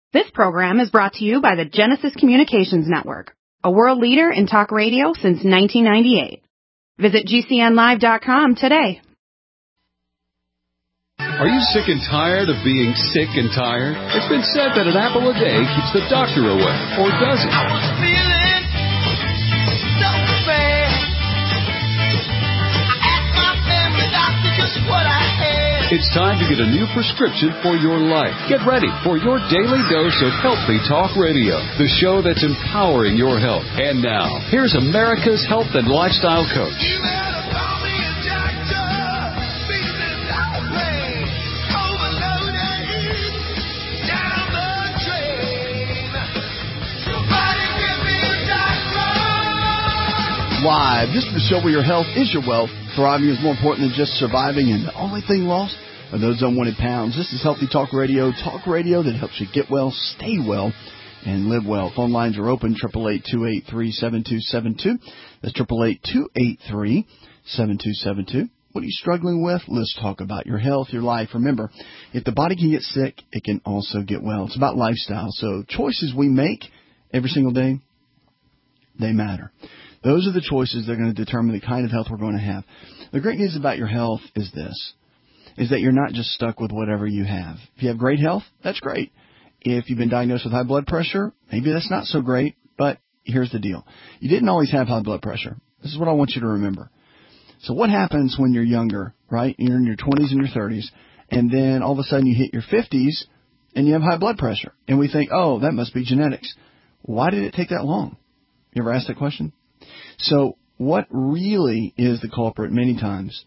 This program is brought to you by the Genesis Communications Network, a world leader in talk radio since 1998. Visit GCNlive.com today. Are you sick and tired of being sick and tired? It's been said that an apple a day keeps the doctor away, or does it? I was feeling so bad. I asked my family doctor just what I had. It's time to get a new prescription for your life. Get ready for your daily dose of Healthy Talk Radio, the show that's empowering your health. And now, here's America's health and lifestyle coach. You better call me a doctor. Business airplane overloaded down the drain. Somebody give me a doctor. Live. This is the show where your health is your wealth. Thriving is more important than just surviving, and the only thing lost are those unwanted pounds. This is Healthy Talk Radio that helps you get well, stay well, and live well. Phone lines are open, 888-283-7272. That's 888-283-7272. What are you struggling with? Let's talk about your health, your life. Remember, if the body can get sick, it can also get well. It's about lifestyle. So choices we make every single day, they matter. Those are the choices that are going to determine the kind of health we're going to have. The great news about your health is this, is that you're not just stuck with whatever you have. If you have great health, that's great. If you've been diagnosed with high blood pressure, maybe that's not so great, but here's the deal. You didn't always have high blood pressure. This is what I want you to remember. So what happens when you're younger, right? You're in your 20s and your 30s, and then all of a sudden you hit your 50s and you have high blood pressure. And we think, oh, that must be genetics. Why did it take that long? You ever asked that question? So what really is the culprit many times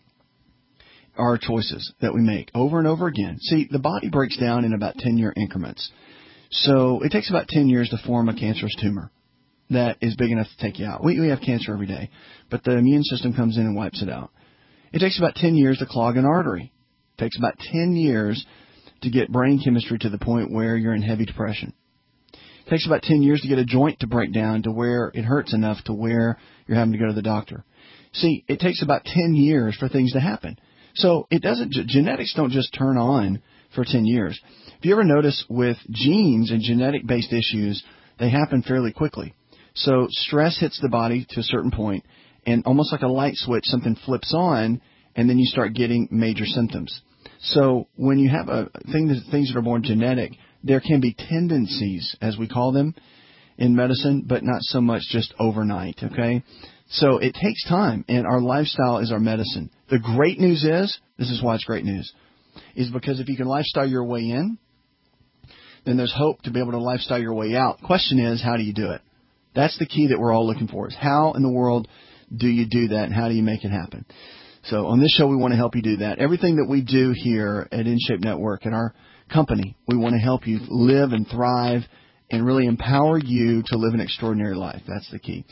are choices that we make over and over again. See, the body breaks down in about 10-year increments. So it takes about 10 years to form a cancerous tumor that is big enough to take you out. We have cancer every day, but the immune system comes in and wipes it out. It takes about 10 years to clog an artery. It takes about 10 years to get brain chemistry to the point where you're in heavy depression. It takes about 10 years to get a joint to break down to where it hurts enough to where you're having to go to the doctor. See, it takes about 10 years for things to happen. So genetics don't just turn on for 10 years. If you ever notice with genes and genetic-based issues, they happen fairly quickly. So stress hits the body to a certain point, and almost like a light switch, something flips on, and then you start getting major symptoms. So when you have things that are more genetic, there can be tendencies, as we call them in medicine, but not so much just overnight, okay? So it takes time, and our lifestyle is our medicine. The great news is, this is why it's great news, is because if you can lifestyle your way in, then there's hope to be able to lifestyle your way out. Question is, how do you do it? That's the key that we're all looking for, is how in the world do you do that, and how do you make it happen? So on this show, we want to help you do that. Everything that we do here at InShape Network and our company, we want to help you live and thrive and really empower you to live an extraordinary life. That's the key.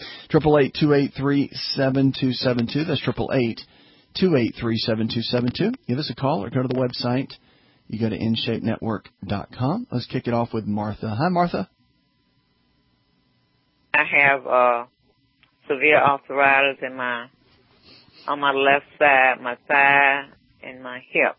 888-283-7272. That's 888-283-7272. Give us a call or go to the website. You go to InShapeNetwork.com. Let's kick it off with Martha. Hi, Martha. I have severe arthritis on my left side, my thigh, and my hip.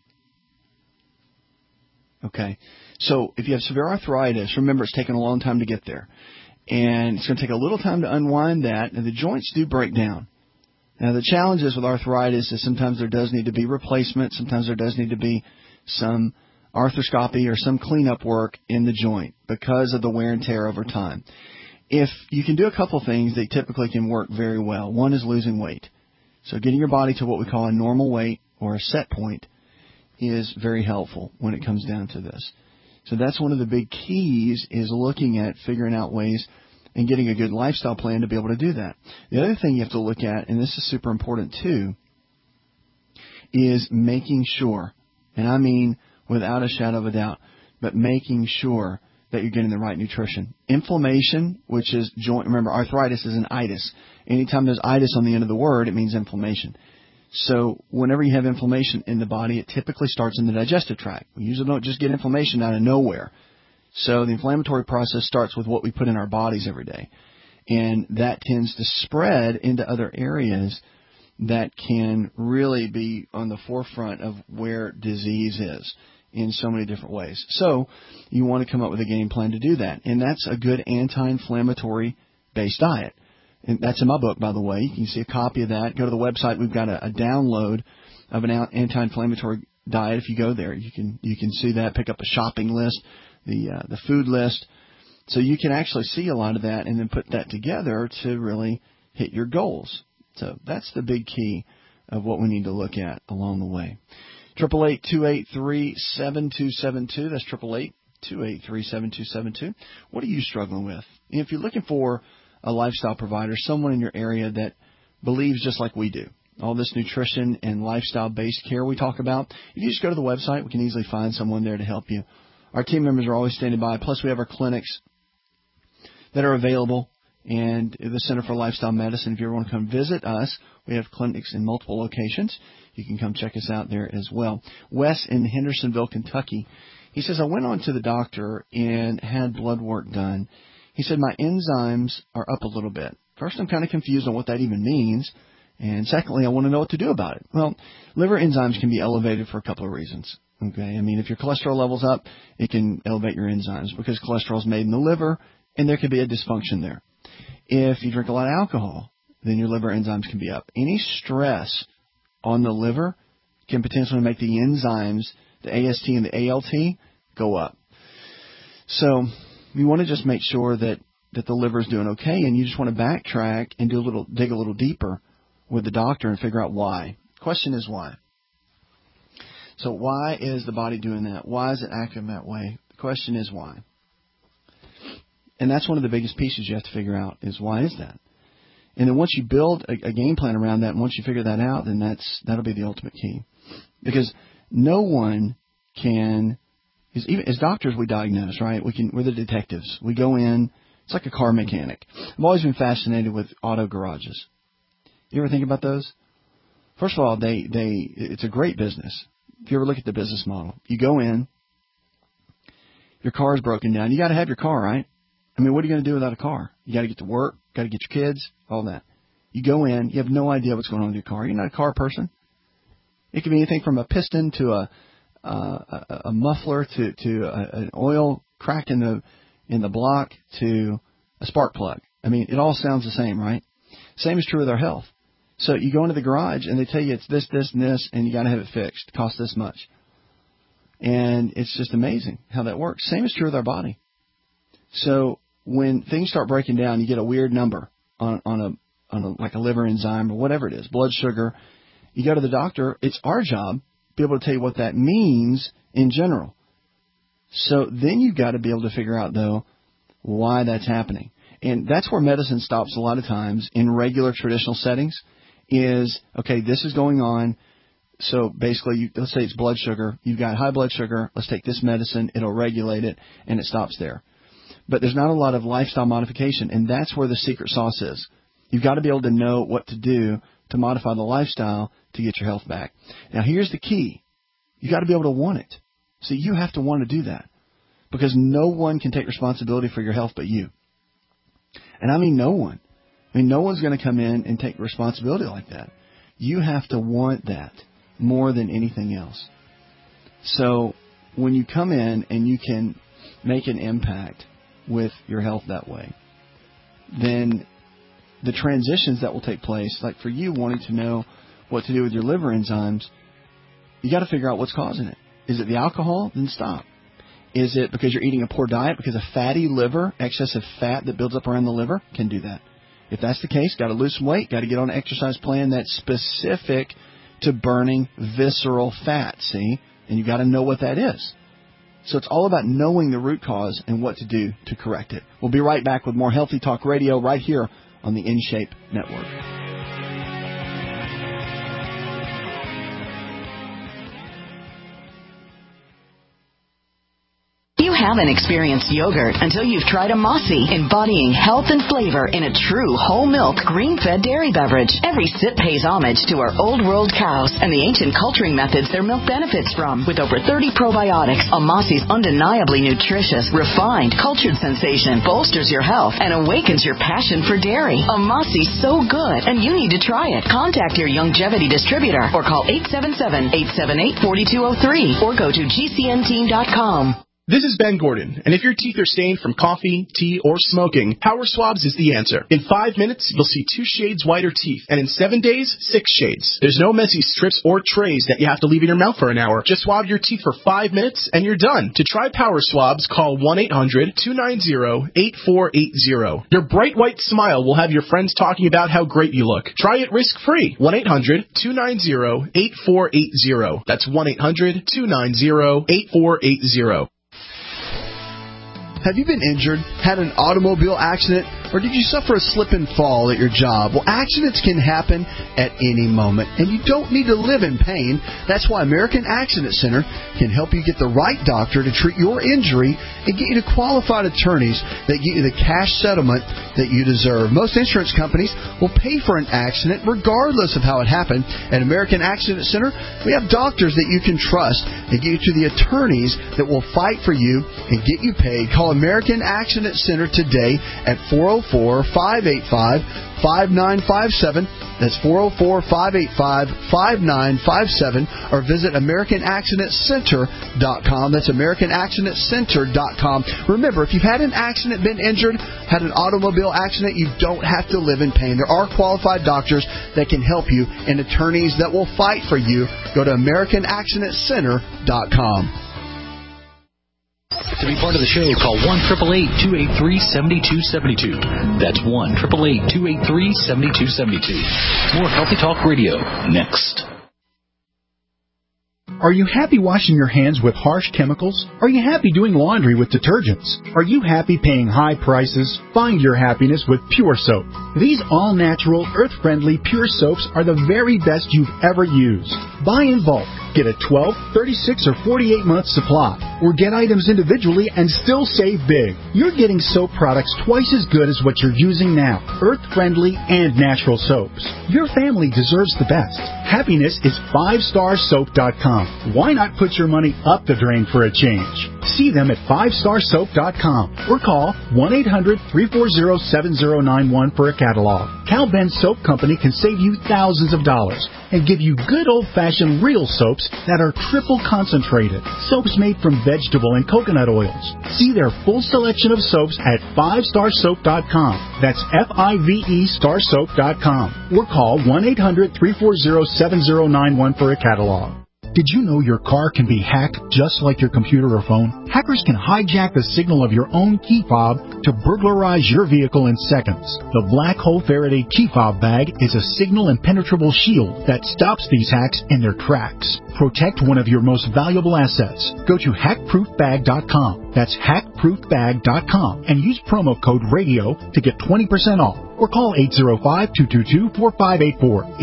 Okay. So if you have severe arthritis, remember it's taken a long time to get there. And it's going to take a little time to unwind that, and the joints do break down. Now, the challenges with arthritis is sometimes there does need to be replacement. Sometimes there does need to be some arthroscopy or some cleanup work in the joint because of the wear and tear over time. If you can do a couple things, they typically can work very well. One is losing weight. So getting your body to what we call a normal weight or a set point is very helpful when it comes down to this. So that's one of the big keys, is looking at figuring out ways and getting a good lifestyle plan to be able to do that. The other thing you have to look at, and this is super important too, is making sure, and I mean without a shadow of a doubt, but making sure that you're getting the right nutrition. Inflammation, which is joint, remember arthritis is an itis. Anytime there's itis on the end of the word, it means inflammation. So whenever you have inflammation in the body, it typically starts in the digestive tract. We usually don't just get inflammation out of nowhere. So the inflammatory process starts with what we put in our bodies every day. And that tends to spread into other areas that can really be on the forefront of where disease is. in so many different ways. So you want to come up with a game plan to do that. And that's a good anti-inflammatory based diet. And that's in my book, by the way. You can see a copy of that. Go to the website. We've got a download of an anti-inflammatory diet. If you go there, you can see that. Pick up a shopping list, the food list. So you can actually see a lot of that and then put that together to really hit your goals. So that's the big key of what we need to look at along the way. 888-283-7272. That's 888-283-7272. What are you struggling with? If you're looking for a lifestyle provider, someone in your area that believes just like we do, all this nutrition and lifestyle-based care we talk about, if you just go to the website, we can easily find someone there to help you. Our team members are always standing by. Plus, we have our clinics that are available, and the Center for Lifestyle Medicine. If you ever want to come visit us, we have clinics in multiple locations. You can come check us out there as well. Wes in Hendersonville, Kentucky, he says, I went on to the doctor and had blood work done. He said, my enzymes are up a little bit. First, I'm kind of confused on what that even means. And secondly, I want to know what to do about it. Well, liver enzymes can be elevated for a couple of reasons. Okay, I mean, if your cholesterol level's up, it can elevate your enzymes because cholesterol is made in the liver, and there could be a dysfunction there. If you drink a lot of alcohol, then your liver enzymes can be up. Any stress on the liver can potentially make the enzymes, the AST and the ALT, go up. So you want to just make sure that the liver is doing okay, and you just want to backtrack and dig a little deeper with the doctor and figure out why. The question is why. So why is the body doing that? Why is it acting that way? The question is why. And that's one of the biggest pieces you have to figure out is why is that? And then once you build a game plan around that, and once you figure that out, then that'll be the ultimate key. Because no one can, even as doctors we diagnose, right? We're the detectives. We go in, it's like a car mechanic. I've always been fascinated with auto garages. You ever think about those? First of all, it's a great business. If you ever look at the business model, you go in, your car is broken down. You got to have your car, right? I mean, what are you going to do without a car? You got to get to work, got to get your kids, all that. You go in, you have no idea what's going on with your car. You're not a car person. It can be anything from a piston to a muffler to an oil crack in the block to a spark plug. I mean, it all sounds the same, right? Same is true with our health. So you go into the garage and they tell you it's this, this, and this, and you got to have it fixed. It costs this much. And it's just amazing how that works. Same is true with our body. So when things start breaking down, you get a weird number on like a liver enzyme or whatever it is, blood sugar. You go to the doctor. It's our job to be able to tell you what that means in general. So then you've got to be able to figure out, though, why that's happening. And that's where medicine stops a lot of times in regular traditional settings is, okay, this is going on. So basically, let's say it's blood sugar. You've got high blood sugar. Let's take this medicine. It'll regulate it, and it stops there. But there's not a lot of lifestyle modification, and that's where the secret sauce is. You've got to be able to know what to do to modify the lifestyle to get your health back. Now, here's the key. You've got to be able to want it. So you have to want to do that because no one can take responsibility for your health but you. And I mean no one. I mean, no one's going to come in and take responsibility like that. You have to want that more than anything else. So when you come in and you can make an impact with your health that way, then the transitions that will take place, like for you wanting to know what to do with your liver enzymes, you got to figure out what's causing it. Is it the alcohol? Then stop. Is it because you're eating a poor diet? Because a fatty liver, excessive fat that builds up around the liver can do that. If that's the case, got to lose some weight, got to get on an exercise plan that's specific to burning visceral fat, see? And you got to know what that is. So it's all about knowing the root cause and what to do to correct it. We'll be right back with more Healthy Talk Radio right here on the InShape Network. You haven't experienced yogurt until you've tried Amasi, embodying health and flavor in a true whole milk, green-fed dairy beverage. Every sip pays homage to our old world cows and the ancient culturing methods their milk benefits from. With over 30 probiotics, Amasi's undeniably nutritious, refined, cultured sensation bolsters your health and awakens your passion for dairy. Amasi's so good, and you need to try it. Contact your Youngevity distributor or call 877-878-4203 or go to GCNteam.com. This is Ben Gordon, and if your teeth are stained from coffee, tea, or smoking, Power Swabs is the answer. In 5 minutes, you'll see 2 shades whiter teeth, and in 7 days, 6 shades. There's no messy strips or trays that you have to leave in your mouth for an hour. Just swab your teeth for 5 minutes, and you're done. To try Power Swabs, call 1-800-290-8480. Your bright white smile will have your friends talking about how great you look. Try it risk-free. 1-800-290-8480. That's 1-800-290-8480. Have you been injured, had an automobile accident, or did you suffer a slip and fall at your job? Well, accidents can happen at any moment, and you don't need to live in pain. That's why American Accident Center can help you get the right doctor to treat your injury and get you to qualified attorneys that get you the cash settlement that you deserve. Most insurance companies will pay for an accident regardless of how it happened. At American Accident Center, we have doctors that you can trust and get you to the attorneys that will fight for you and get you paid. Call American Accident Center today at 404-585-5957. That's 404-585-5957. Or visit AmericanAccidentCenter.com. That's AmericanAccidentCenter.com. Remember, if you've had an accident, been injured, had an automobile accident, you don't have to live in pain. There are qualified doctors that can help you and attorneys that will fight for you. Go to AmericanAccidentCenter.com. To be part of the show, call 1-888-283-7272. That's 1-888-283-7272. More Healthy Talk Radio next. Are you happy washing your hands with harsh chemicals? Are you happy doing laundry with detergents? Are you happy paying high prices? Find your happiness with Pure Soap. These all-natural, earth-friendly Pure Soaps are the very best you've ever used. Buy in bulk. Get a 12, 36, or 48-month supply. Or get items individually and still save big. You're getting soap products twice as good as what you're using now. Earth-friendly and natural soaps. Your family deserves the best. Happiness is 5starsoap.com. Why not put your money up the drain for a change? See them at 5starsoap.com or call 1-800-340-7091 for a catalog. Cal Ben Soap Company can save you thousands of dollars and give you good old-fashioned real soaps that are triple concentrated. Soaps made from vegetable and coconut oils. See their full selection of soaps at 5starsoap.com. That's F-I-V-E starsoap.com. Or call 1-800-340-7091 for a catalog. Did you know your car can be hacked just like your computer or phone? Hackers can hijack the signal of your own key fob to burglarize your vehicle in seconds. The Black Hole Faraday key fob bag is a signal impenetrable shield that stops these hacks in their tracks. Protect one of your most valuable assets. Go to hackproofbag.com. That's hackproofbag.com and use promo code RADIO to get 20% off. Or call 805-222-4584.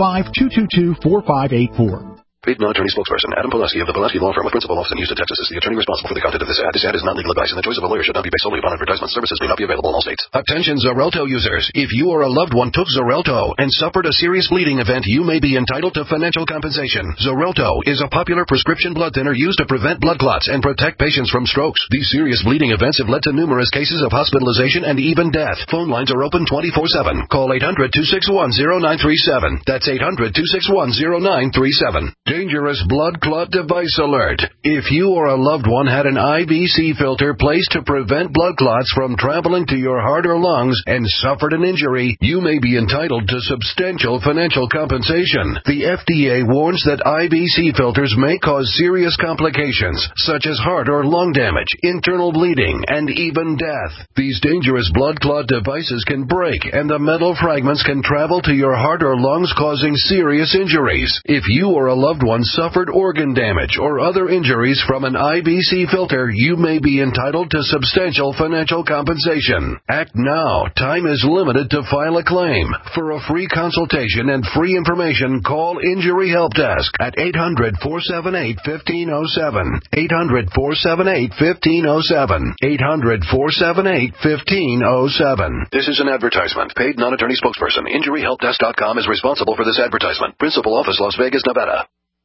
805-222-4584. Paid non-attorney spokesperson Adam Pulaski of the Pulaski Law Firm with principal office in Houston, Texas is the attorney responsible for the content of this ad. This ad is not legal advice, and the choice of a lawyer should not be based solely upon advertisement. Services may not be available in all states. Attention Xarelto users. If you or a loved one took Xarelto and suffered a serious bleeding event, you may be entitled to financial compensation. Xarelto is a popular prescription blood thinner used to prevent blood clots and protect patients from strokes. These serious bleeding events have led to numerous cases of hospitalization and even death. Phone lines are open 24/7. Call 800-261-0937. That's 800-261-0937. Dangerous blood clot device alert. If you or a loved one had an IVC filter placed to prevent blood clots from traveling to your heart or lungs and suffered an injury, you may be entitled to substantial financial compensation. The FDA warns that IVC filters may cause serious complications, such as heart or lung damage, internal bleeding, and even death. These dangerous blood clot devices can break, and the metal fragments can travel to your heart or lungs, causing serious injuries. If you or a loved loved one suffered organ damage or other injuries from an IBC filter, you may be entitled to substantial financial compensation. Act now. Time is limited to file a claim. For a free consultation and free information, call Injury Help Desk at 800-478-1507. 800-478-1507. 800-478-1507. This is an advertisement. Paid non-attorney spokesperson. InjuryHelpDesk.com is responsible for this advertisement. Principal office, Las Vegas, Nevada.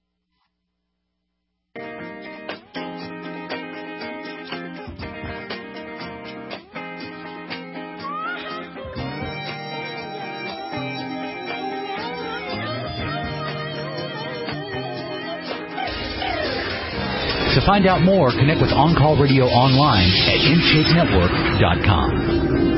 To find out more, connect with On Call Radio online at InShapeNetwork.com.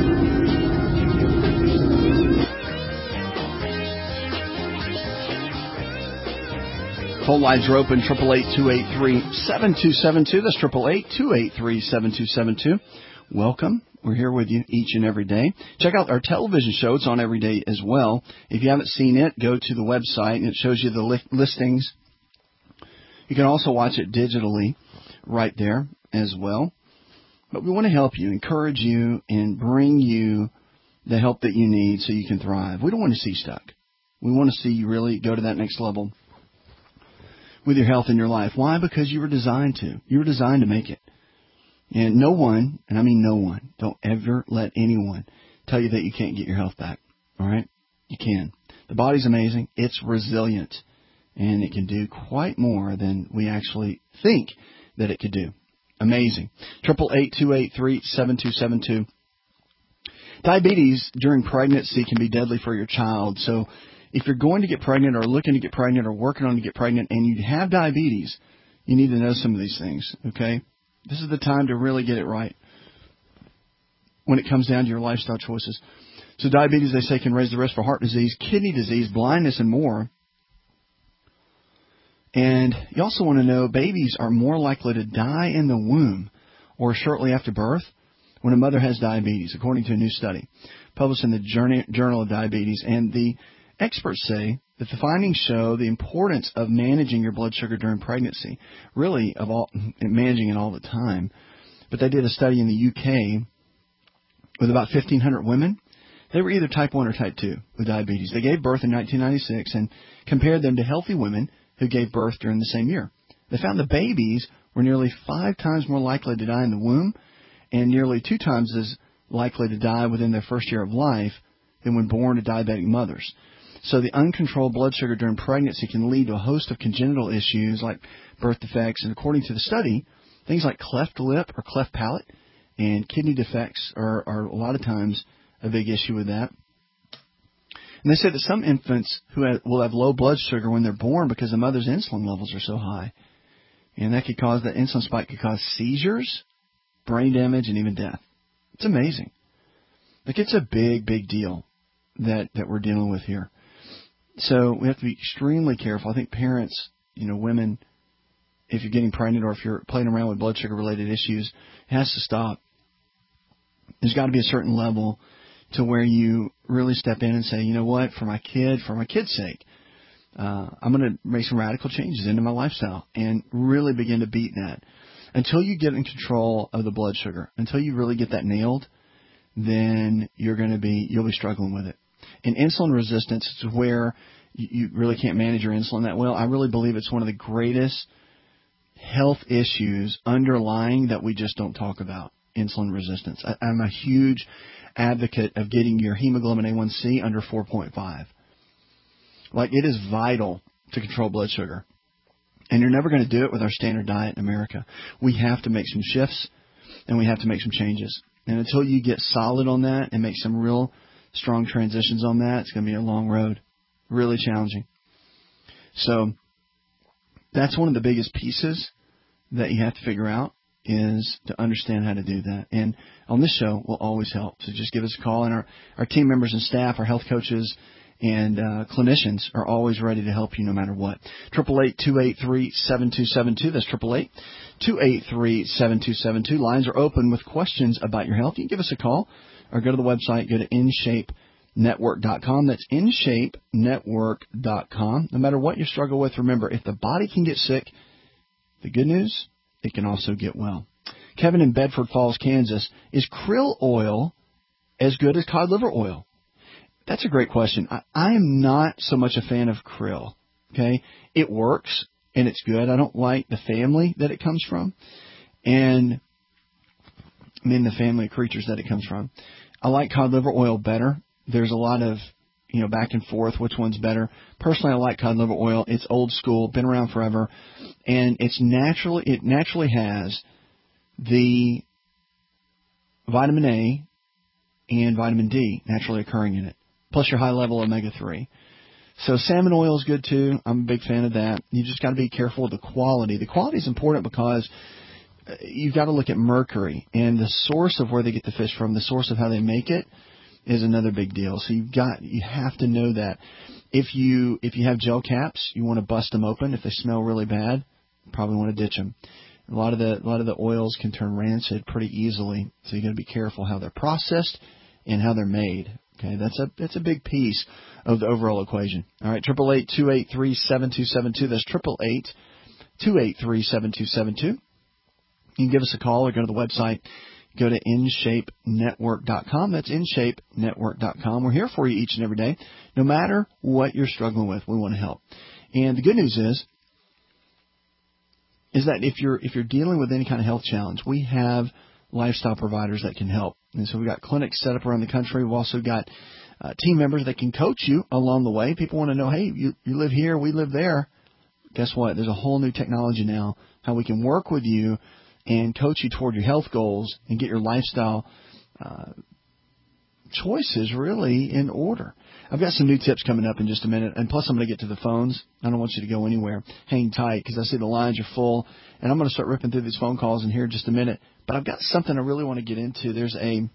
Phone lines are open, 888-283-7272. That's 888-283-7272. Welcome. We're here with you each and every day. Check out our television show. It's on every day as well. If you haven't seen it, go to the website, and it shows you the listings. You can also watch it digitally right there as well. But we want to help you, encourage you, and bring you the help that you need so you can thrive. We don't want to see you stuck. We want to see you really go to that next level with your health in your life. Why? Because you were designed to. You were designed to make it. And no one, and I mean no one, don't ever let anyone tell you that you can't get your health back. All right? You can. The body's amazing. It's resilient. And it can do quite more than we actually think that it could do. Amazing. 888-283-7272. Diabetes during pregnancy can be deadly for your child. So if you're going to get pregnant or looking to get pregnant or working on to get pregnant and you have diabetes, you need to know some of these things, okay? This is the time to really get it right when it comes down to your lifestyle choices. So diabetes, they say, can raise the risk for heart disease, kidney disease, blindness, and more. And you also want to know babies are more likely to die in the womb or shortly after birth when a mother has diabetes, according to a new study published in the Journal of Diabetes. And the experts say that the findings show the importance of managing your blood sugar during pregnancy, really of all managing it all the time. But they did a study in the UK with about 1,500 women. They were either type 1 or type 2 with diabetes. They gave birth in 1996 and compared them to healthy women who gave birth during the same year. They found the babies were nearly 5 times more likely to die in the womb and nearly 2 times as likely to die within their first year of life than when born to diabetic mothers. So the uncontrolled blood sugar during pregnancy can lead to a host of congenital issues like birth defects. And according to the study, things like cleft lip or cleft palate and kidney defects are a lot of times a big issue with that. And they said that some infants who will have low blood sugar when they're born because the mother's insulin levels are so high. And that could cause, that insulin spike could cause seizures, brain damage, and even death. It's amazing. Like, it's a big, big deal that we're dealing with here. So we have to be extremely careful. I think parents, women, if you're getting pregnant or if you're playing around with blood sugar related issues, it has to stop. There's got to be a certain level to where you really step in and say, you know what, for my kid's sake, I'm going to make some radical changes into my lifestyle and really begin to beat that. Until you get in control of the blood sugar, until you really get that nailed, then you'll be struggling with it. And insulin resistance is where you really can't manage your insulin that well. I really believe it's one of the greatest health issues underlying that we just don't talk about, insulin resistance. I'm a huge advocate of getting your hemoglobin A1C under 4.5. Like, it is vital to control blood sugar. And you're never going to do it with our standard diet in America. We have to make some shifts and we have to make some changes. And until you get solid on that and make some real strong transitions on that, it's going to be a long road. Really challenging. So that's one of the biggest pieces that you have to figure out, is to understand how to do that. And on this show, we'll always help. So just give us a call. And our team members and staff, our health coaches and clinicians are always ready to help you no matter what. 888-283-7272. That's 888-283-7272. Lines are open with questions about your health. You can give us a call or go to the website, go to InShape InShapeNetwork.com. That's InShapeNetwork.com. No matter what you struggle with, remember, if the body can get sick, the good news, it can also get well. Kevin in Bedford Falls, Kansas, is krill oil as good as cod liver oil? That's a great question. I am not so much a fan of krill. Okay, it works and it's good. I don't like the family that it comes from, and the family of creatures that it comes from. I like cod liver oil better. There's a lot of back and forth, which one's better. Personally, I like cod liver oil. It's old school, been around forever, and it naturally has the vitamin A and vitamin D naturally occurring in it, plus your high level omega-3. So salmon oil is good too. I'm a big fan of that. You just got to be careful with the quality. The quality is important because you've got to look at mercury, and the source of where they get the fish from, the source of how they make it, is another big deal. So you have to know that. If you have gel caps, you want to bust them open. If they smell really bad, you probably want to ditch them. A lot of the oils can turn rancid pretty easily, so you got to be careful how they're processed and how they're made. Okay, that's a big piece of the overall equation. All right, 888-283-7272. That's 888-283-7272. You can give us a call or go to the website. Go to InShapeNetwork.com. That's InShapeNetwork.com. We're here for you each and every day. No matter what you're struggling with, we want to help. And the good news is that if you're dealing with any kind of health challenge, we have lifestyle providers that can help. And so we've got clinics set up around the country. We've also got team members that can coach you along the way. People want to know, hey, you live here, we live there. Guess what? There's a whole new technology now, how we can work with you and coach you toward your health goals and get your lifestyle choices really in order. I've got some new tips coming up in just a minute, and plus I'm going to get to the phones. I don't want you to go anywhere. Hang tight because I see the lines are full, and I'm going to start ripping through these phone calls in here in just a minute. But I've got something I really want to get into. There's an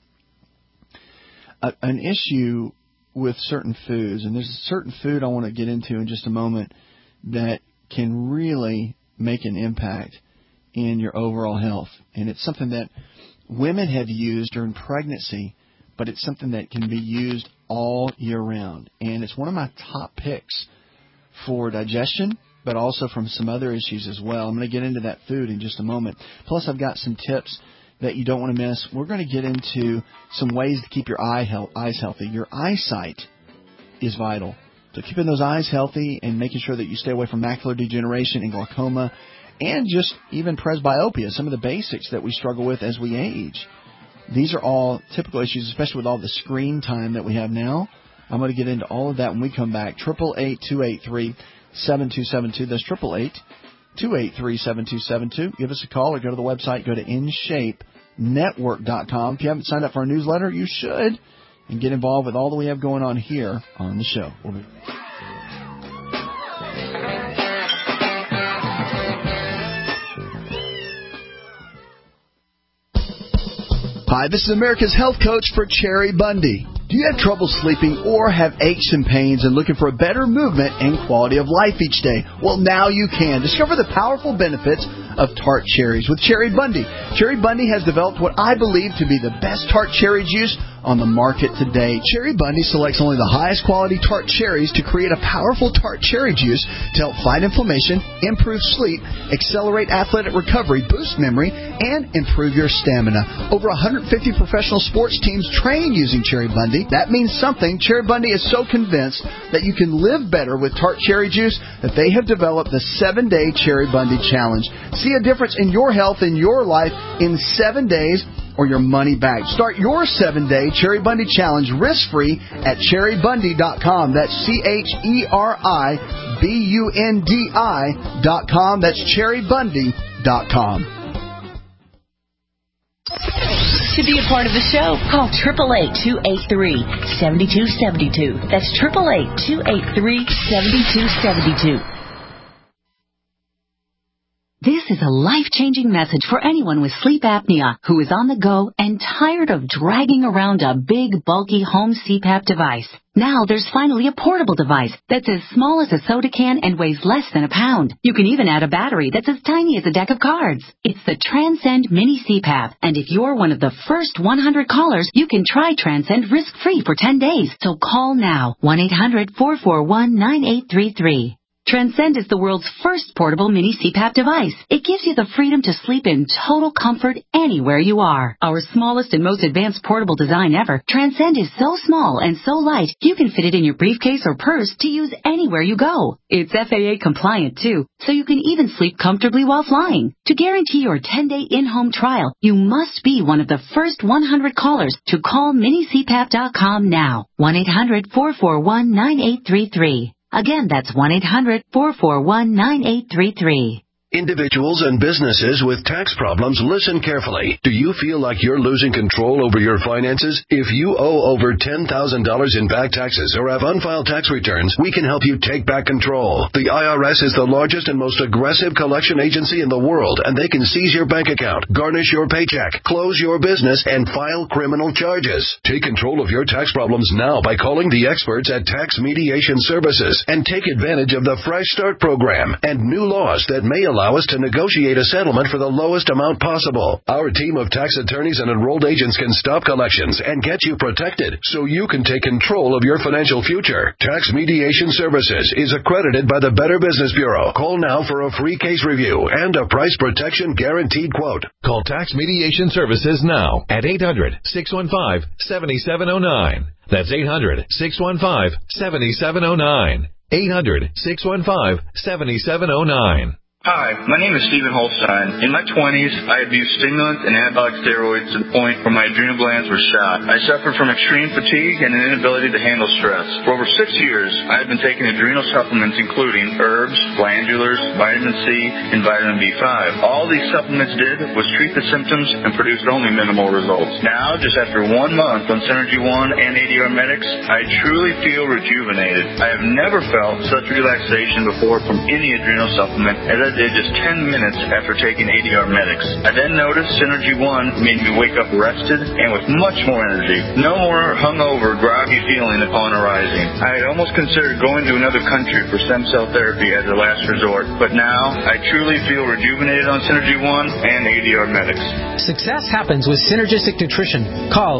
issue with certain foods, and there's a certain food I want to get into in just a moment that can really make an impact in your overall health. And it's something that women have used during pregnancy, but it's something that can be used all year round. And it's one of my top picks for digestion, but also from some other issues as well. I'm going to get into that food in just a moment. Plus, I've got some tips that you don't want to miss. We're going to get into some ways to keep your eyes healthy. Your eyesight is vital. So keeping those eyes healthy and making sure that you stay away from macular degeneration and glaucoma and just even presbyopia, some of the basics that we struggle with as we age. These are all typical issues, especially with all the screen time that we have now. I'm going to get into all of that when we come back. 888-283-7272. That's 888-283-7272. Give us a call or go to the website. Go to InShapeNetwork.com. If you haven't signed up for our newsletter, you should, and get involved with all that we have going on here on the show. We'll be Hi, this is America's health coach for Cherry Bundy. Do you have trouble sleeping or have aches and pains and looking for a better movement and quality of life each day? Well, now you can. Discover the powerful benefits of tart cherries with Cherry Bundy. Cherry Bundy has developed what I believe to be the best tart cherry juice on the market today. Cherry Bundy selects only the highest quality tart cherries to create a powerful tart cherry juice to help fight inflammation, improve sleep, accelerate athletic recovery, boost memory, and improve your stamina. Over 150 professional sports teams train using Cherry Bundy. That means something. Cherry Bundy is so convinced that you can live better with tart cherry juice that they have developed the 7-Day Cherry Bundy Challenge. See a difference in your health and your life in 7 days or your money back. Start your 7-Day Cherry Bundy Challenge risk-free at cherrybundy.com. That's CHERIBUNDI.com. That's cherrybundy.com. To be a part of the show, call 888-283-7272. That's 888-283-7272. This is a life-changing message for anyone with sleep apnea who is on the go and tired of dragging around a big, bulky home CPAP device. Now there's finally a portable device that's as small as a soda can and weighs less than a pound. You can even add a battery that's as tiny as a deck of cards. It's the Transcend Mini CPAP, and if you're one of the first 100 callers, you can try Transcend risk-free for 10 days. So call now, 1-800-441-9833. Transcend is the world's first portable mini CPAP device. It gives you the freedom to sleep in total comfort anywhere you are. Our smallest and most advanced portable design ever, Transcend is so small and so light, you can fit it in your briefcase or purse to use anywhere you go. It's FAA compliant too, so you can even sleep comfortably while flying. To guarantee your 10-day in-home trial, you must be one of the first 100 callers to call minicpap.com now. 1-800-441-9833. Again, that's 1-800-441-9833. Individuals and businesses with tax problems, listen carefully. Do you feel like you're losing control over your finances? If you owe over $10,000 in back taxes or have unfiled tax returns, we can help you take back control. The IRS is the largest and most aggressive collection agency in the world, and they can seize your bank account, garnish your paycheck, close your business, and file criminal charges. Take control of your tax problems now by calling the experts at Tax Mediation Services and take advantage of the Fresh Start program and new laws that may allow us to negotiate a settlement for the lowest amount possible. Our team of tax attorneys and enrolled agents can stop collections and get you protected so you can take control of your financial future. Tax Mediation Services is accredited by the Better Business Bureau. Call now for a free case review and a price protection guaranteed quote. Call Tax Mediation Services now at 800-615-7709. That's 800-615-7709. 800-615-7709. Hi, my name is Stephen Holstein. In my 20s, I abused stimulants and anabolic steroids to the point where my adrenal glands were shot. I suffered from extreme fatigue and an inability to handle stress. For over 6 years, I have been taking adrenal supplements including herbs, glandulars, vitamin C, and vitamin B5. All these supplements did was treat the symptoms and produced only minimal results. Now, just after 1 month on Synergy One and ADR Medics, I truly feel rejuvenated. I have never felt such relaxation before from any adrenal supplement as I did just 10 minutes after taking ADR Medics. I then noticed Synergy One made me wake up rested and with much more energy. No more hungover, groggy feeling upon arising. I had almost considered going to another country for stem cell therapy as a last resort, but now I truly feel rejuvenated on Synergy One and ADR Medics. Success happens with synergistic nutrition. Call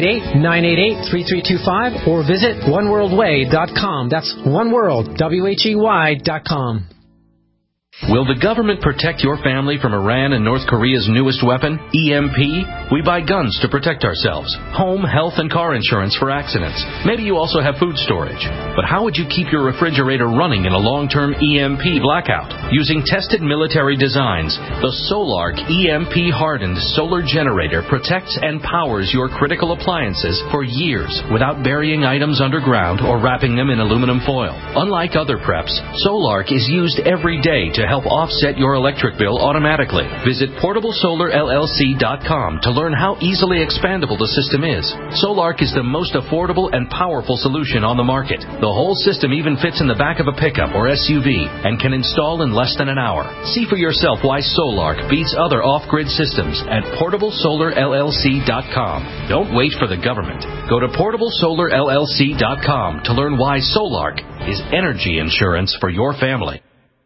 888-988-3325 or visit oneworldway.com. That's oneworld, WHEY.com. Will the government protect your family from Iran and North Korea's newest weapon, EMP? We buy guns to protect ourselves, home, health, and car insurance for accidents. Maybe you also have food storage. But how would you keep your refrigerator running in a long-term EMP blackout? Using tested military designs, the Solark EMP-hardened solar generator protects and powers your critical appliances for years without burying items underground or wrapping them in aluminum foil. Unlike other preps, Solark is used every day to help offset your electric bill automatically. Visit PortableSolarLLC.com to learn how easily expandable the system is. Solark is the most affordable and powerful solution on the market. The whole system even fits in the back of a pickup or SUV and can install in less than an hour. See for yourself why Solark beats other off-grid systems at PortableSolarLLC.com. Don't wait for the government. Go to PortableSolarLLC.com to learn why Solark is energy insurance for your family.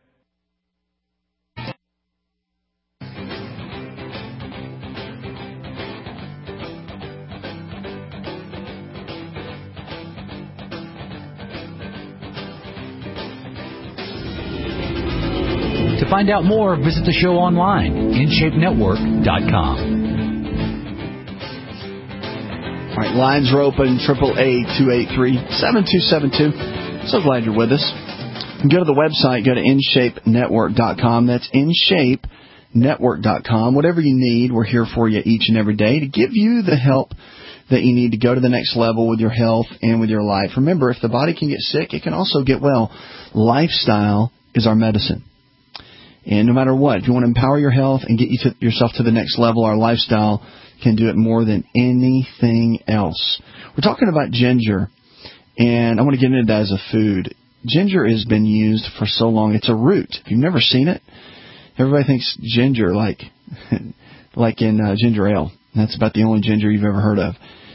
To find out more, visit the show online, InShapeNetwork.com. All right, lines are open, 888-283-7272. So glad you're with us. Go to the website, go to InShapeNetwork.com. That's InShapeNetwork.com. Whatever you need, we're here for you each and every day to give you the help that you need to go to the next level with your health and with your life. Remember, if the body can get sick, it can also get well. Lifestyle is our medicine. And no matter what, if you want to empower your health and get yourself to the next level, our lifestyle can do it more than anything else. We're talking about ginger, and I want to get into that as a food. Ginger has been used for so long. It's a root. If you've never seen it, everybody thinks ginger like in ginger ale. That's about the only ginger you've ever heard of.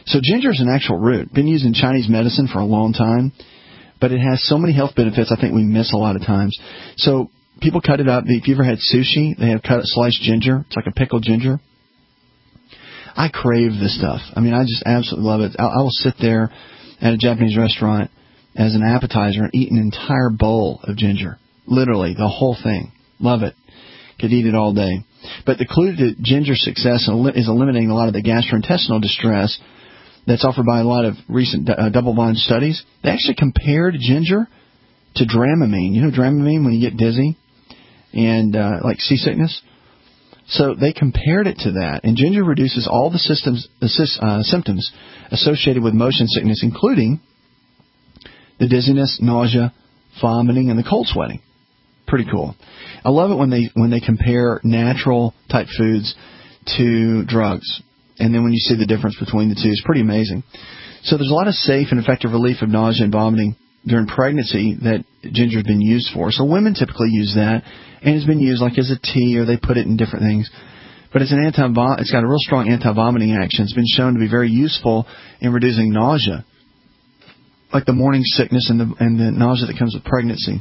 So ginger is an actual root. Been used in Chinese medicine for a long time, but it has so many health benefits I think we miss a lot of times. So people cut it up. If you ever had sushi, they have sliced ginger. It's like a pickled ginger. I crave this stuff. I mean, I just absolutely love it. I will sit there at a Japanese restaurant as an appetizer and eat an entire bowl of ginger. Literally, the whole thing. Love it. Could eat it all day. But the clue to ginger's success is eliminating a lot of the gastrointestinal distress that's offered by a lot of recent double-blind studies. They actually compared ginger to Dramamine. You know Dramamine when you get dizzy and like seasickness? So they compared it to that. And ginger reduces all the symptoms associated with motion sickness, including the dizziness, nausea, vomiting, and the cold sweating. Pretty cool. I love it when they compare natural type foods to drugs. And then when you see the difference between the two, it's pretty amazing. So there's a lot of safe and effective relief of nausea and vomiting during pregnancy that ginger has been used for. So women typically use that, and it's been used like as a tea, or they put it in different things. But it's it's got a real strong anti-vomiting action. It's been shown to be very useful in reducing nausea, like the morning sickness and the nausea that comes with pregnancy.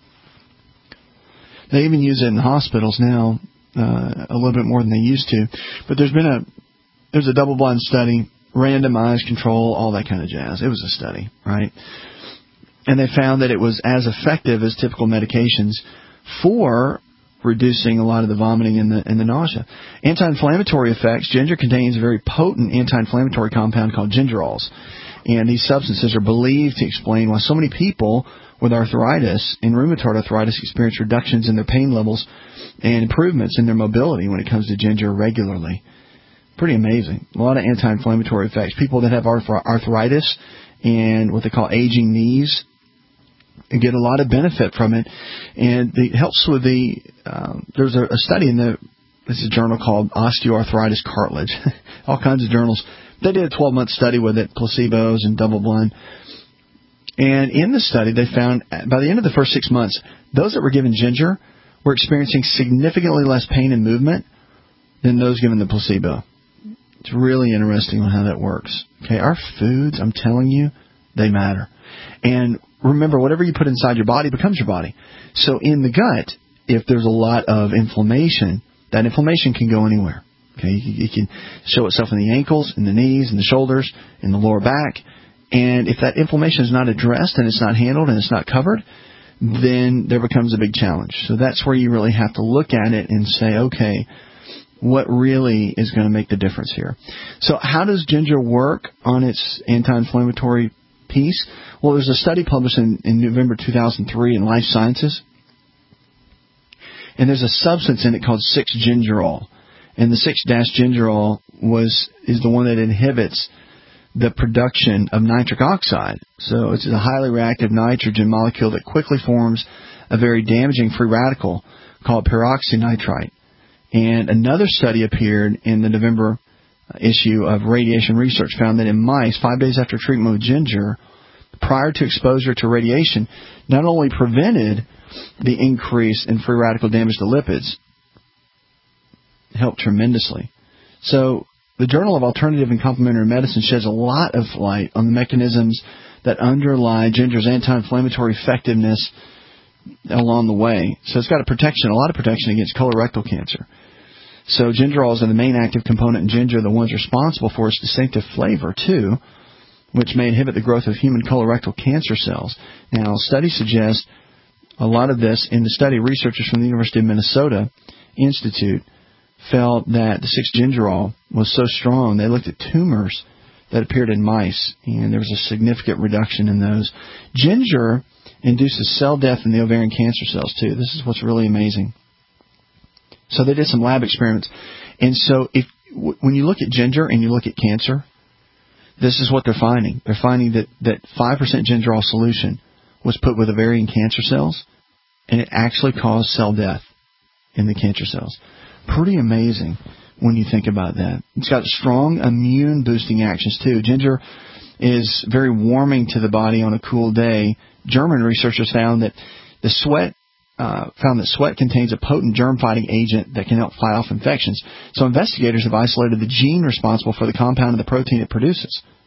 They even use it in hospitals now, a little bit more than they used to. But there's a double-blind study, randomized control, all that kind of jazz. It was a study, right? And they found that it was as effective as typical medications for reducing a lot of the vomiting and the nausea. Anti-inflammatory effects. Ginger contains a very potent anti-inflammatory compound called gingerols. And these substances are believed to explain why so many people with arthritis and rheumatoid arthritis experience reductions in their pain levels and improvements in their mobility when it comes to ginger regularly. Pretty amazing. A lot of anti-inflammatory effects. People that have arthritis and what they call aging knees get a lot of benefit from it. And it helps with there's a study this is a journal called Osteoarthritis Cartilage. All kinds of journals. They did a 12-month study with it, placebos and double-blind. And in the study, they found by the end of the first 6 months, those that were given ginger were experiencing significantly less pain and movement than those given the placebo. It's really interesting on how that works. Okay, our foods, I'm telling you, they matter. And remember, whatever you put inside your body becomes your body. So in the gut, if there's a lot of inflammation, that inflammation can go anywhere. Okay, it can show itself in the ankles, in the knees, in the shoulders, in the lower back. And if that inflammation is not addressed and it's not handled and it's not covered, then there becomes a big challenge. So that's where you really have to look at it and say, okay, what really is going to make the difference here? So how does ginger work on its anti-inflammatory piece? Well, there's a study published in November 2003 in Life Sciences. And there's a substance in it called 6-gingerol. And the 6-gingerol is the one that inhibits the production of nitric oxide. So it's a highly reactive nitrogen molecule that quickly forms a very damaging free radical called peroxynitrite. And another study appeared in the November issue of Radiation Research found that in mice, 5 days after treatment with ginger, prior to exposure to radiation, not only prevented the increase in free radical damage to lipids, it helped tremendously. So the Journal of Alternative and Complementary Medicine sheds a lot of light on the mechanisms that underlie ginger's anti-inflammatory effectiveness along the way. So it's got a lot of protection against colorectal cancer. So gingerols are the main active component in ginger, the ones responsible for its distinctive flavor, too, which may inhibit the growth of human colorectal cancer cells. Now, studies suggest a lot of this. In the study, researchers from the University of Minnesota Institute felt that the 6-gingerol was so strong, they looked at tumors that appeared in mice, and there was a significant reduction in those. Ginger induces cell death in the ovarian cancer cells, too. This is what's really amazing. So they did some lab experiments. And so when you look at ginger and you look at cancer, this is what they're finding. They're finding that 5% gingerol solution was put with ovarian cancer cells, and it actually caused cell death in the cancer cells. Pretty amazing when you think about that. It's got strong immune-boosting actions, too. Ginger is very warming to the body on a cool day. German researchers found that sweat contains a potent germ-fighting agent that can help fight off infections. So investigators have isolated the gene responsible for the compound and the protein it produces.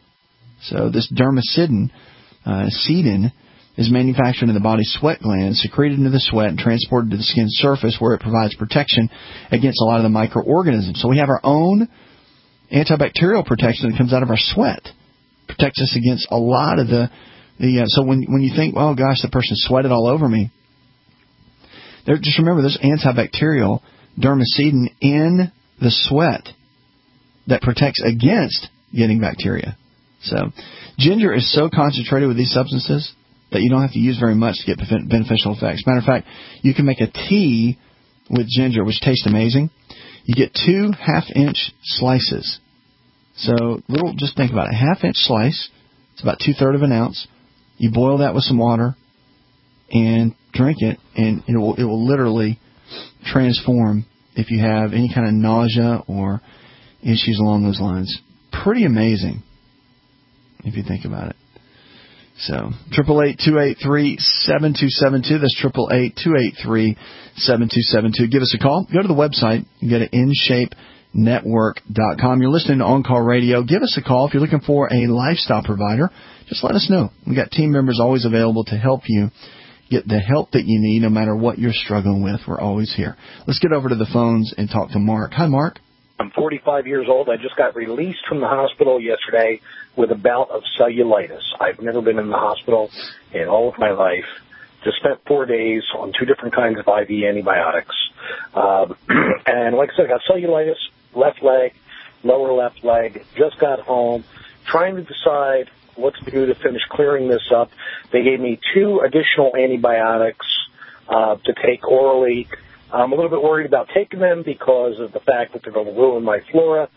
So this dermacidin, sedin, is manufactured in the body's sweat glands, secreted into the sweat, and transported to the skin surface where it provides protection against a lot of the microorganisms. So we have our own antibacterial protection that comes out of our sweat. Protects us against a lot of the so when you think, oh gosh, the person sweated all over me, just remember there's antibacterial dermacidin in the sweat that protects against getting bacteria. So ginger is so concentrated with these substances that you don't have to use very much to get beneficial effects. Matter of fact, you can make a tea with ginger, which tastes amazing. You get 2 half-inch slices. So just think about it. A half-inch slice, it's about 2/3 of an ounce. You boil that with some water and drink it, and it will literally transform if you have any kind of nausea or issues along those lines. Pretty amazing if you think about it. So 888-283-7272. That's 888-283-7272. Give us a call. Go to the website. You go to InShapeNetwork.com. You're listening to On Call Radio. Give us a call if you're looking for a lifestyle provider. Just let us know. We've got team members always available to help you get the help that you need no matter what you're struggling with. We're always here. Let's get over to the phones and talk to Mark. Hi, Mark. I'm 45 years old. I just got released from the hospital yesterday with a bout of cellulitis. I've never been in the hospital in all of my life. Just spent 4 days on 2 different kinds of IV antibiotics. And like I said, I got cellulitis, left leg, lower left leg. Just got home, trying to decide what to do to finish clearing this up. They gave me 2 additional antibiotics to take orally. I'm a little bit worried about taking them because of the fact that they're going to ruin my flora.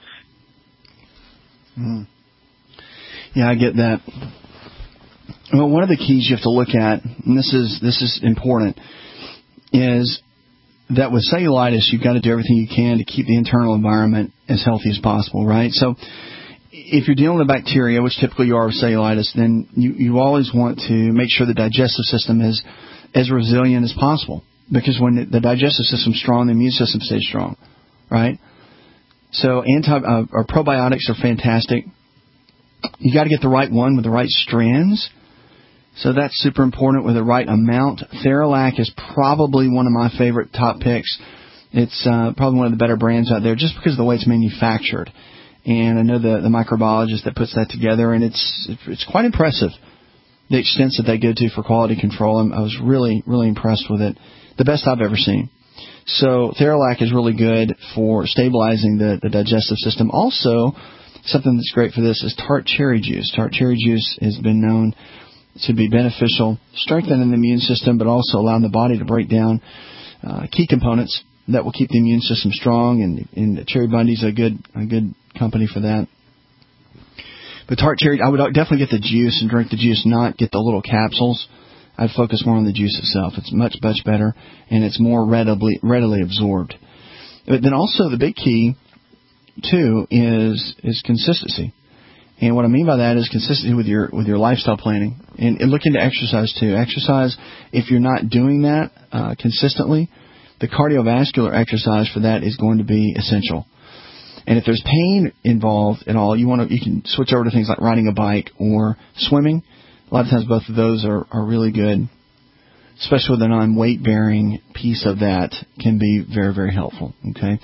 Yeah, I get that. Well, one of the keys you have to look at, and this is important, is that with cellulitis, you've got to do everything you can to keep the internal environment as healthy as possible, right? So if you're dealing with bacteria, which typically you are with cellulitis, then you always want to make sure the digestive system is as resilient as possible. Because when the digestive system's strong, the immune system stays strong, right? So probiotics are fantastic. You got to get the right one with the right strands. So that's super important with the right amount. Theralac is probably one of my favorite top picks. It's probably one of the better brands out there just because of the way it's manufactured. And I know the microbiologist that puts that together, and it's quite impressive, the extents that they go to for quality control. I was really, really impressed with it. The best I've ever seen. So Theralac is really good for stabilizing the digestive system. Also, something that's great for this is tart cherry juice. Tart cherry juice has been known to be beneficial, strengthening the immune system, but also allowing the body to break down key components that will keep the immune system strong. And Cherry Bundy's a good company for that. But tart cherry, I would definitely get the juice and drink the juice, not get the little capsules. I'd focus more on the juice itself. It's much, much better, and it's more readily absorbed. But then also the big key, too, is consistency. And what I mean by that is consistency with your lifestyle planning. And look into exercise, too. Exercise, if you're not doing that consistently, the cardiovascular exercise for that is going to be essential. And if there's pain involved at all, you can switch over to things like riding a bike or swimming. A lot of times both of those are really good, especially with the non-weight-bearing piece of that can be very, very helpful. Okay,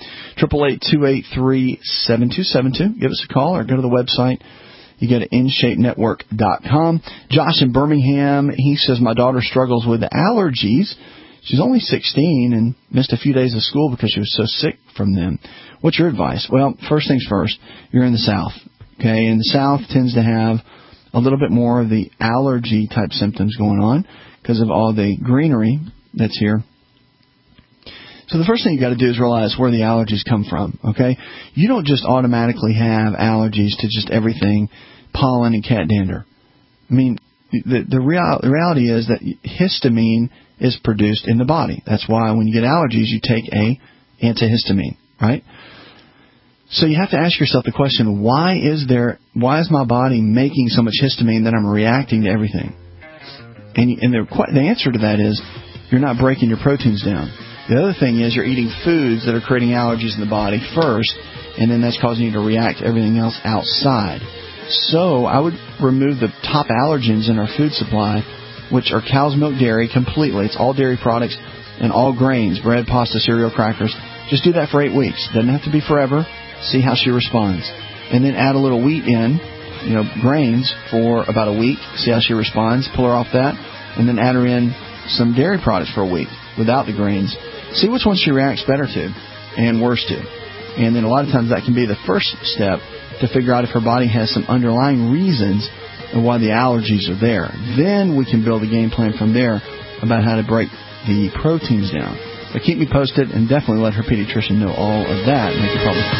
888-283-7272. Give us a call or go to the website. You go to InShapeNetwork.com. Josh in Birmingham, he says, my daughter struggles with allergies. She's only 16 and missed a few days of school because she was so sick from them. What's your advice? Well, first things first, you're in the South. Okay, and the South tends to have a little bit more of the allergy type symptoms going on because of all the greenery that's here. So the first thing you got to do is realize where the allergies come from, okay? You don't just automatically have allergies to just everything, pollen and cat dander. I mean, the reality is that histamine is produced in the body. That's why when you get allergies, you take a antihistamine, right? So you have to ask yourself the question, why is my body making so much histamine that I'm reacting to everything? And the answer to that is you're not breaking your proteins down. The other thing is you're eating foods that are creating allergies in the body first, and then that's causing you to react to everything else outside. So I would remove the top allergens in our food supply, which are cow's milk dairy completely. It's all dairy products and all grains, bread, pasta, cereal, crackers. Just do that for 8 weeks. Doesn't have to be forever. See how she responds. And then add a little wheat in, grains for about a week. See how she responds. Pull her off that. And then add her in some dairy products for a week without the grains. See which one she reacts better to and worse to. And then a lot of times that can be the first step to figure out if her body has some underlying reasons of why the allergies are there. Then we can build a game plan from there about how to break the proteins down. But keep me posted and definitely let her pediatrician know all of that. Make it public.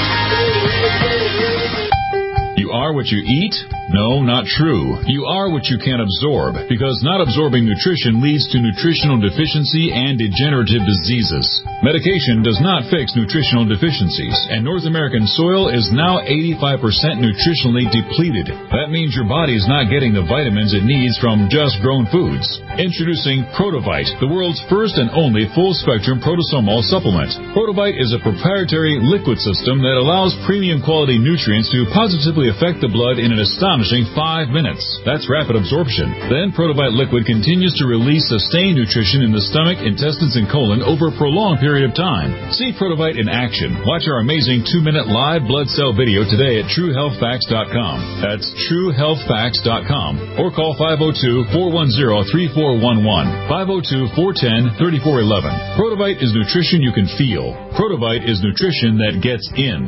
You are what you eat? No, not true. You are what you can absorb, because not absorbing nutrition leads to nutritional deficiency and degenerative diseases. Medication does not fix nutritional deficiencies, and North American soil is now 85% nutritionally depleted. That means your body is not getting the vitamins it needs from just grown foods. Introducing Protovite, the world's first and only full-spectrum protosomal supplement. Protovite is a proprietary liquid system that allows premium quality nutrients to positively affect the blood in an astonishing 5 minutes. That's rapid absorption. Then Protovite liquid continues to release sustained nutrition in the stomach, intestines, and colon over a prolonged period of time. See Protovite in action. Watch our amazing 2-minute live blood cell video today at TrueHealthFacts.com. That's TrueHealthFacts.com. Or call 502-410-3411. 502-410-3411. Protovite is nutrition you can feel. Protovite is nutrition that gets in.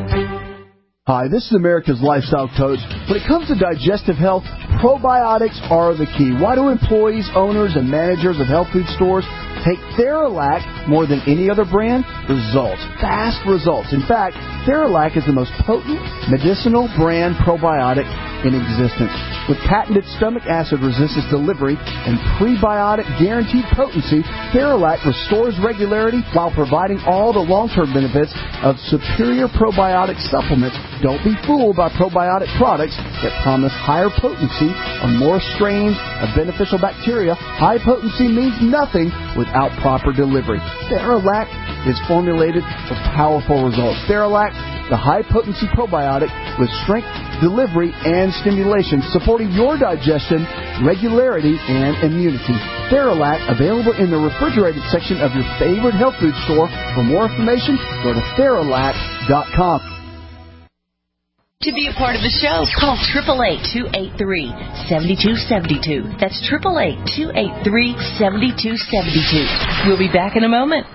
Hi, this is America's Lifestyle Coach. When it comes to digestive health, probiotics are the key. Why do employees, owners, and managers of health food stores take Theralac more than any other brand? Results. Fast results. In fact, Theralac is the most potent medicinal brand probiotic in existence. With patented stomach acid resistance delivery and prebiotic guaranteed potency, Theralac restores regularity while providing all the long-term benefits of superior probiotic supplements. Don't be fooled by probiotic products that promise higher potency or more strains of beneficial bacteria. High potency means nothing without proper delivery. Theralac is formulated for powerful results. Theralac, the high-potency probiotic with strength, delivery, and stimulation, supporting your digestion, regularity, and immunity. Theralac, available in the refrigerated section of your favorite health food store. For more information, go to Theralac.com. To be a part of the show, call 888-283-7272. That's 888-283-7272. We'll be back in a moment.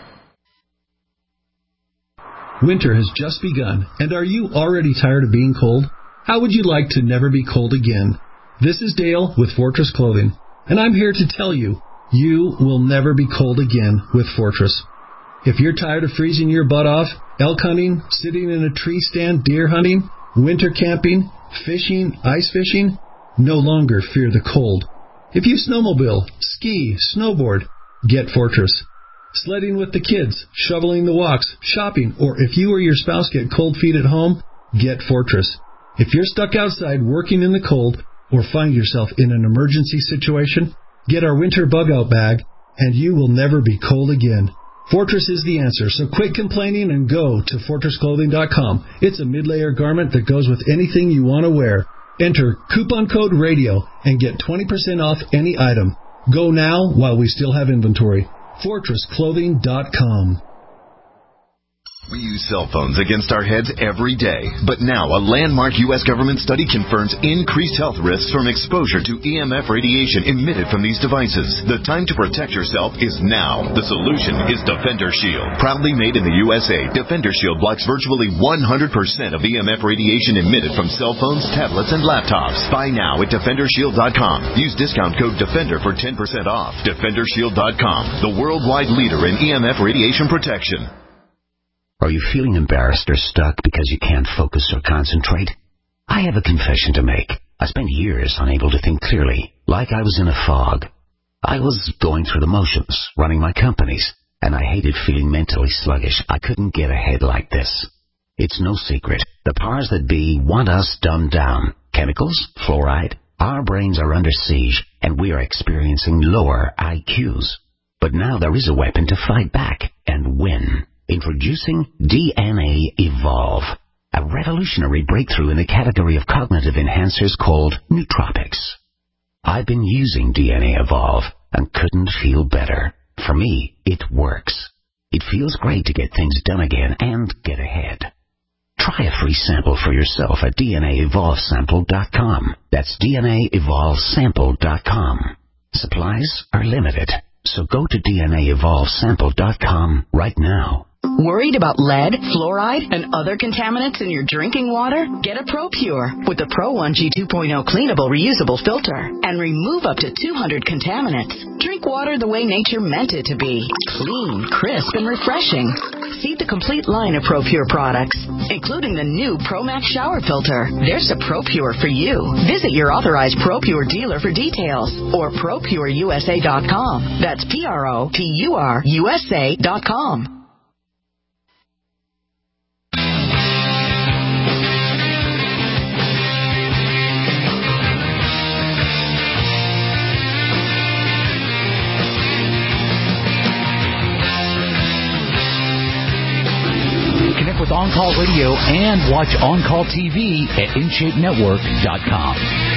Winter has just begun, and are you already tired of being cold? How would you like to never be cold again? This is Dale with Fortress Clothing, and I'm here to tell you, you will never be cold again with Fortress. If you're tired of freezing your butt off, elk hunting, sitting in a tree stand, deer hunting, winter camping, fishing, ice fishing, no longer fear the cold. If you snowmobile, ski, snowboard, get Fortress. Sledding with the kids, shoveling the walks, shopping, or if you or your spouse get cold feet at home, get Fortress. If you're stuck outside working in the cold or find yourself in an emergency situation, get our winter bug-out bag, and you will never be cold again. Fortress is the answer, so quit complaining and go to FortressClothing.com. It's a mid-layer garment that goes with anything you want to wear. Enter coupon code RADIO and get 20% off any item. Go now while we still have inventory. FortressClothing.com. We use cell phones against our heads every day, but now a landmark U.S. government study confirms increased health risks from exposure to EMF radiation emitted from these devices. The time to protect yourself is now. The solution is Defender Shield. Proudly made in the USA, Defender Shield blocks virtually 100% of EMF radiation emitted from cell phones, tablets, and laptops. Buy now at DefenderShield.com. Use discount code DEFENDER for 10% off. DefenderShield.com, the worldwide leader in EMF radiation protection. Are you feeling embarrassed or stuck because you can't focus or concentrate? I have a confession to make. I spent years unable to think clearly, like I was in a fog. I was going through the motions, running my companies, and I hated feeling mentally sluggish. I couldn't get ahead like this. It's no secret. The powers that be want us dumbed down. Chemicals, fluoride. Our brains are under siege, and we are experiencing lower IQs. But now there is a weapon to fight back and win. Introducing DNA Evolve. A revolutionary breakthrough in the category of cognitive enhancers called nootropics. I've been using DNA Evolve and couldn't feel better. For me, it works. It feels great to get things done again and get ahead. Try a free sample for yourself at DNAEvolveSample.com. That's DNAEvolveSample.com. Supplies are limited, so go to DNAEvolveSample.com right now. Worried about lead, fluoride, and other contaminants in your drinking water? Get a ProPure with the Pro 1G 2.0 cleanable reusable filter and remove up to 200 contaminants. Drink water the way nature meant it to be. Clean, crisp, and refreshing. See the complete line of ProPure products, including the new ProMax shower filter. There's a ProPure for you. Visit your authorized ProPure dealer for details or ProPureUSA.com. That's ProPureUSA.com. Connect with On-Call Radio and watch On-Call TV at InShapeNetwork.com.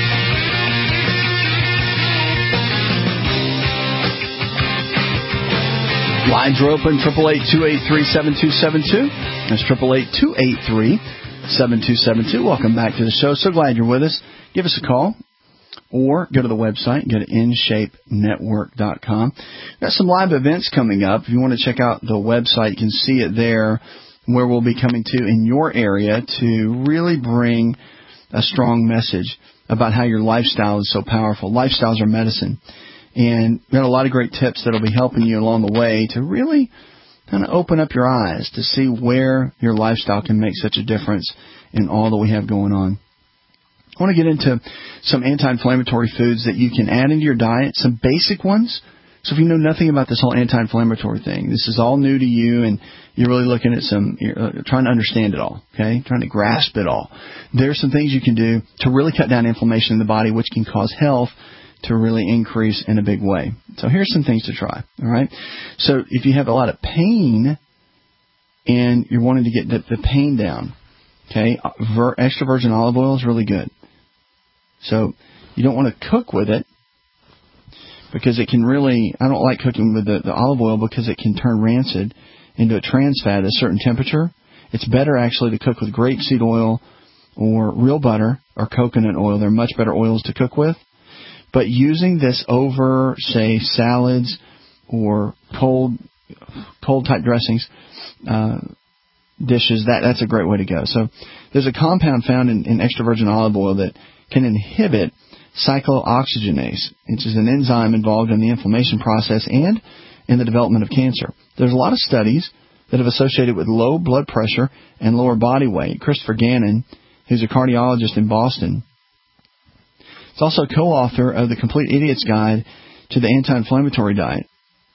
Lines are open, 888-283-7272. That's 888-283-7272. Welcome back to the show. So glad you're with us. Give us a call or go to the website. Go to InShapeNetwork.com. Got some live events coming up. If you want to check out the website, you can see it there, where we'll be coming to in your area to really bring a strong message about how your lifestyle is so powerful. Lifestyles are medicine. And we've got a lot of great tips that will be helping you along the way to really kind of open up your eyes to see where your lifestyle can make such a difference in all that we have going on. I want to get into some anti-inflammatory foods that you can add into your diet, some basic ones. So if you know nothing about this whole anti-inflammatory thing, this is all new to you and you're really looking at trying to understand it all, okay? Trying to grasp it all. There's some things you can do to really cut down inflammation in the body, which can cause health to really increase in a big way. So here's some things to try, all right? So if you have a lot of pain and you're wanting to get the pain down, okay, extra virgin olive oil is really good. So you don't want to cook with it, because it can really, I don't like cooking with the olive oil because it can turn rancid into a trans fat at a certain temperature. It's better actually to cook with grapeseed oil or real butter or coconut oil. They're much better oils to cook with. But using this over, say, salads or cold type dressings, dishes, that's a great way to go. So there's a compound found in extra virgin olive oil that can inhibit cyclooxygenase, which is an enzyme involved in the inflammation process and in the development of cancer. There's a lot of studies that have associated with low blood pressure and lower body weight. Christopher Gannon, who's a cardiologist in Boston, is also co-author of the Complete Idiot's Guide to the Anti-Inflammatory Diet,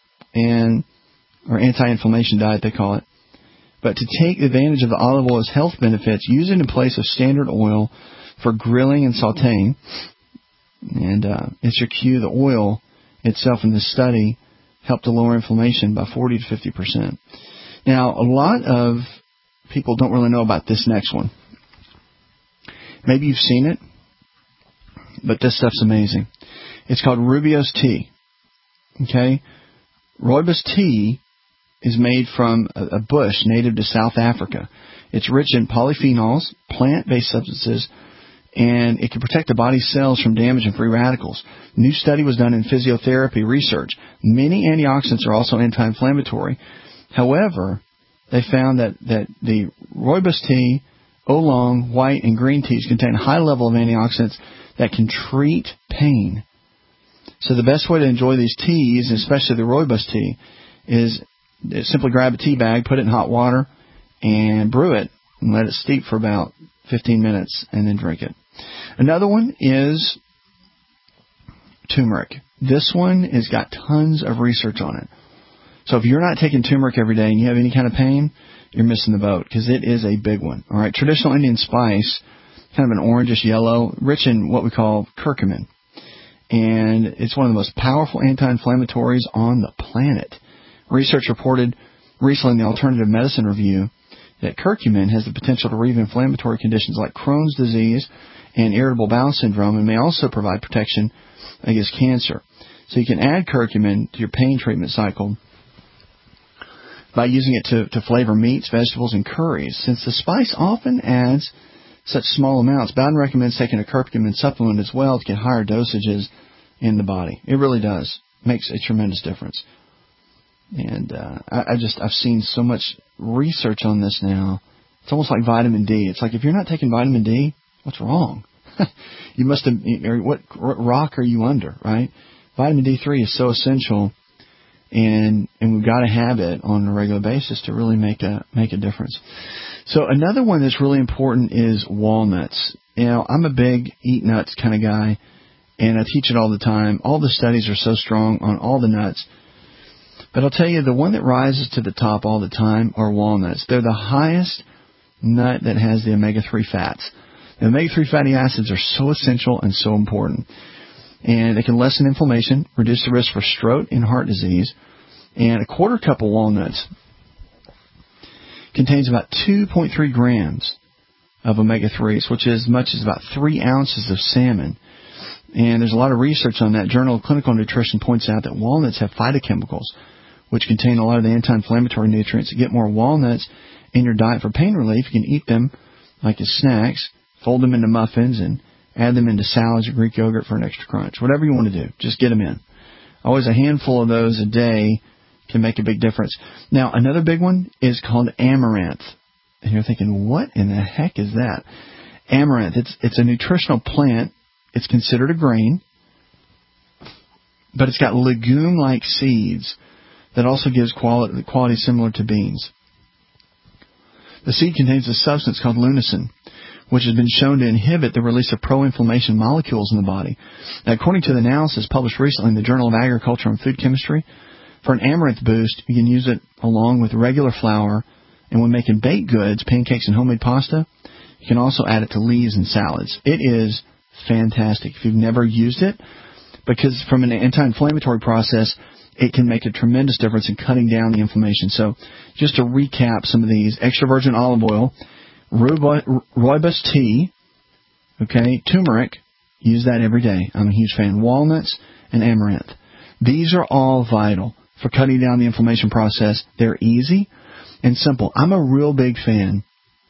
or Anti-Inflammation Diet, they call it. But to take advantage of the olive oil's health benefits, use it in place of standard oil for grilling and sautéing. And it's your cue. The oil itself in this study helped to lower inflammation by 40 to 50%. Now, a lot of people don't really know about this next one. Maybe you've seen it, but this stuff's amazing. It's called Rooibos tea. Okay? Rooibos tea is made from a bush native to South Africa. It's rich in polyphenols, plant-based substances, and it can protect the body's cells from damage and free radicals. A new study was done in physiotherapy research. Many antioxidants are also anti-inflammatory. However, they found that the Rooibos tea, oolong, white, and green teas contain a high level of antioxidants that can treat pain. So the best way to enjoy these teas, especially the Rooibos tea, is simply grab a tea bag, put it in hot water, and brew it, and let it steep for about 15 minutes, and then drink it. Another one is turmeric. This one has got tons of research on it. So if you're not taking turmeric every day and you have any kind of pain, you're missing the boat, because it is a big one. All right, traditional Indian spice, kind of an orangish yellow, rich in what we call curcumin. And it's one of the most powerful anti-inflammatories on the planet. Research reported recently in the Alternative Medicine Review that curcumin has the potential to relieve inflammatory conditions like Crohn's disease and irritable bowel syndrome, and may also provide protection against cancer. So you can add curcumin to your pain treatment cycle by using it to flavor meats, vegetables, and curries. Since the spice often adds such small amounts, Bowden recommends taking a curcumin supplement as well to get higher dosages in the body. It really does. Makes a tremendous difference. And I've seen so much research on this now. It's almost like vitamin D. It's like if you're not taking vitamin D, what's wrong? You must have, or what rock are you under, right? Vitamin D3 is so essential, and we've got to have it on a regular basis to really make a difference. So another one that's really important is walnuts. You know, I'm a big eat nuts kind of guy, and I teach it all the time. All the studies are so strong on all the nuts. But I'll tell you, the one that rises to the top all the time are walnuts. They're the highest nut that has the omega-3 fats. The omega-3 fatty acids are so essential and so important. And they can lessen inflammation, reduce the risk for stroke and heart disease. And a quarter cup of walnuts contains about 2.3 grams of omega-3s, which is as much as about 3 ounces of salmon. And there's a lot of research on that. Journal of Clinical Nutrition points out that walnuts have phytochemicals, which contain a lot of the anti-inflammatory nutrients. To get more walnuts in your diet for pain relief, you can eat them like as snacks, fold them into muffins, and add them into salads or Greek yogurt for an extra crunch. Whatever you want to do, just get them in. Always a handful of those a day can make a big difference. Now, another big one is called amaranth. And you're thinking, what in the heck is that? Amaranth, it's a nutritional plant. It's considered a grain, but it's got legume-like seeds that also gives quality similar to beans. The seed contains a substance called lutein, which has been shown to inhibit the release of pro-inflammation molecules in the body. Now, according to the analysis published recently in the Journal of Agriculture and Food Chemistry, for an amaranth boost, you can use it along with regular flour, and when making baked goods, pancakes, and homemade pasta, you can also add it to leaves and salads. It is fantastic if you've never used it, because from an anti-inflammatory process, it can make a tremendous difference in cutting down the inflammation. So just to recap some of these: extra virgin olive oil, rooibos tea, okay, turmeric, use that every day. I'm a huge fan. Walnuts and amaranth. These are all vital for cutting down the inflammation process. They're easy and simple. I'm a real big fan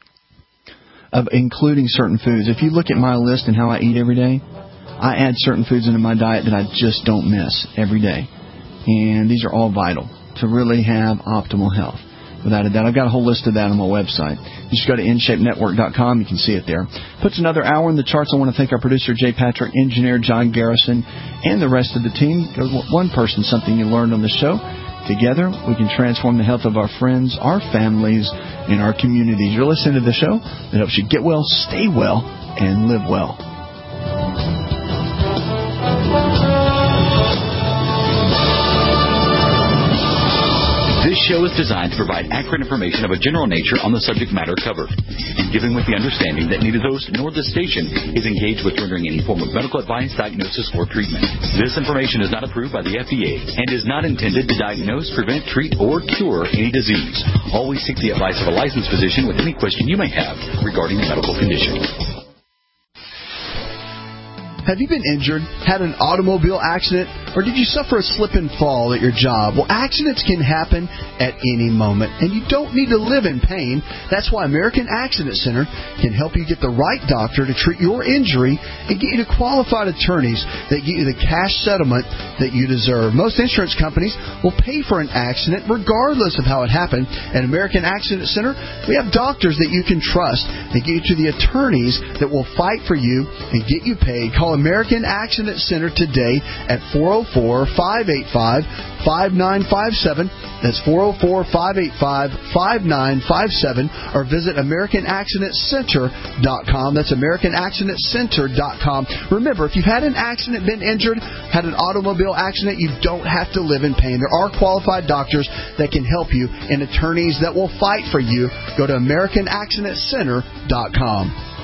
of including certain foods. If you look at my list and how I eat every day, I add certain foods into my diet that I just don't miss every day. And these are all vital to really have optimal health. Without a doubt. I've got a whole list of that on my website. You just go to InShapeNetwork.com. You can see it there. Puts another hour in the charts. I want to thank our producer, Jay Patrick, engineer John Garrison, and the rest of the team. One person, something you learned on the show. Together, we can transform the health of our friends, our families, and our communities. You're listening to the show that helps you get well, stay well, and live well. This show is designed to provide accurate information of a general nature on the subject matter covered, and given with the understanding that neither the host nor this station is engaged with rendering any form of medical advice, diagnosis, or treatment. This information is not approved by the FDA and is not intended to diagnose, prevent, treat, or cure any disease. Always seek the advice of a licensed physician with any question you may have regarding a medical condition. Have you been injured, had an automobile accident, or did you suffer a slip and fall at your job? Well, accidents can happen at any moment, and you don't need to live in pain. That's why American Accident Center can help you get the right doctor to treat your injury and get you to qualified attorneys that get you the cash settlement that you deserve. Most insurance companies will pay for an accident regardless of how it happened. At American Accident Center, we have doctors that you can trust and get you to the attorneys that will fight for you and get you paid. Call American Accident Center today at 404-585-5957. That's 404-585-5957. Or visit AmericanAccidentCenter.com. That's AmericanAccidentCenter.com. Remember, if you've had an accident, been injured, had an automobile accident, you don't have to live in pain. There are qualified doctors that can help you and attorneys that will fight for you. Go to AmericanAccidentCenter.com.